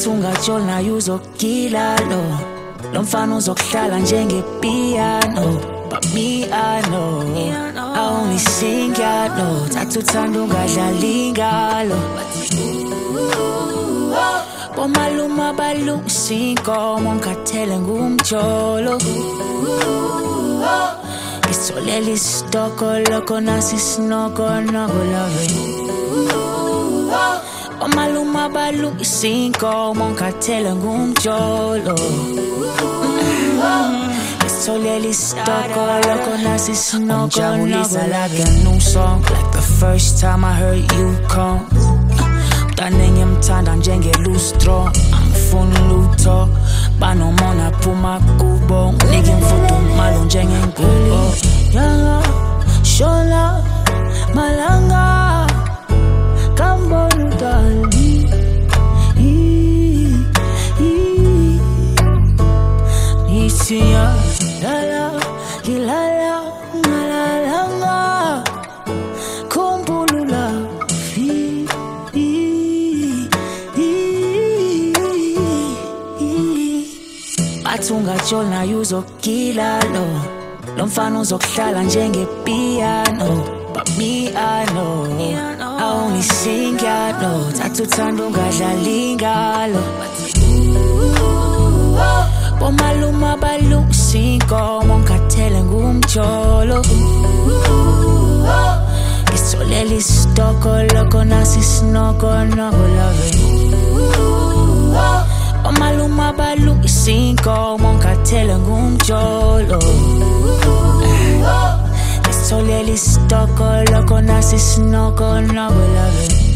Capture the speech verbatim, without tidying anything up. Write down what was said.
bathi ungajoli naye uzokugila lo lo mfana uzokuhlala njengepiano. But me I know I only sing ya lo thatha uthanda ungadlali ngalo. Bomaluma balungisa inkomo ngikathele ngumjolo. Isolela isitoko lokho nasi isinoko noko love. Bomaluma balungisa inkomo ngikathele ngumjolo. Isolela isitoko lokho nasi isinoko noko like a new song. Like the first time I heard you come. Mntane ngiyamthanda njenge-lustro. Angifuni lutho banomona phuma kubo. Nginika imfudumalo njengengubo. Yanga shona malanga kambona udali. Nisiya lala ilala ngalalanga kumbulula fi. Bathi ungajoli naye uzokugila lo lo mfana uzokuhlala njengepiano. But me I know I only sing ya lo thatha uthanda ungadlali ngalo. Bomaluma balungisa inkomo ngikathele ngumjolo. Isolela isitoko lokho nasi isinoko noko love. Bomaluma balungisa inkomo ngikathele ngumjolo. Isolela isitoko lokho nasi isinoko noko love.